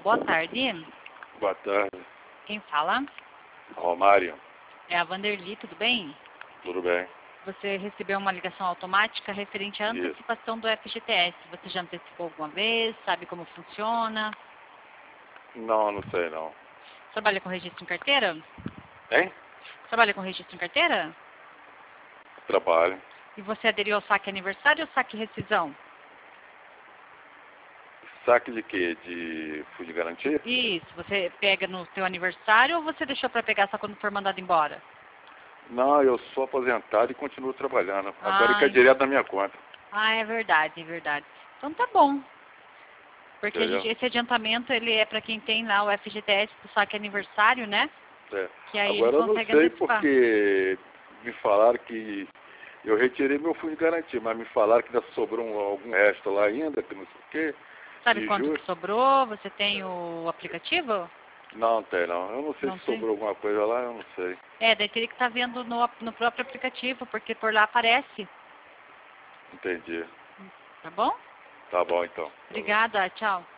Boa tarde. Boa tarde. Quem fala? Romário. É a Vanderly, tudo bem? Tudo bem? Você recebeu uma ligação automática referente à Isso. antecipação do FGTS. Você já antecipou alguma vez? Sabe como funciona? Não, não sei não. Trabalha com registro em carteira? Hein? Trabalha com registro em carteira? Trabalho. E você aderiu ao saque aniversário ou saque rescisão? Saque de quê? De fundo de garantia? Isso, você pega no seu aniversário ou você deixou para pegar só quando for mandado embora? Não, eu sou aposentado e continuo trabalhando. Agora que é Ai. direto na minha conta. Ah, é verdade, é verdade. Então tá bom. Porque Entendeu? esse adiantamento, ele é para quem tem lá o FGTS do saque aniversário, né? É. Que aí ele Agora eu não consegue sei antecipar. porque me falaram que eu retirei meu fundo de garantia, mas me falaram que ainda sobrou algum resto lá ainda, que não sei o quê, Sabe de quanto que juros. sobrou? Você tem o aplicativo? Não tem não. Eu não sei Não se tem? sobrou alguma coisa lá, eu não sei. É, daí teria que estar vendo no próprio aplicativo, porque por lá aparece. Entendi. Tá bom? Tá bom então. Obrigada, tchau.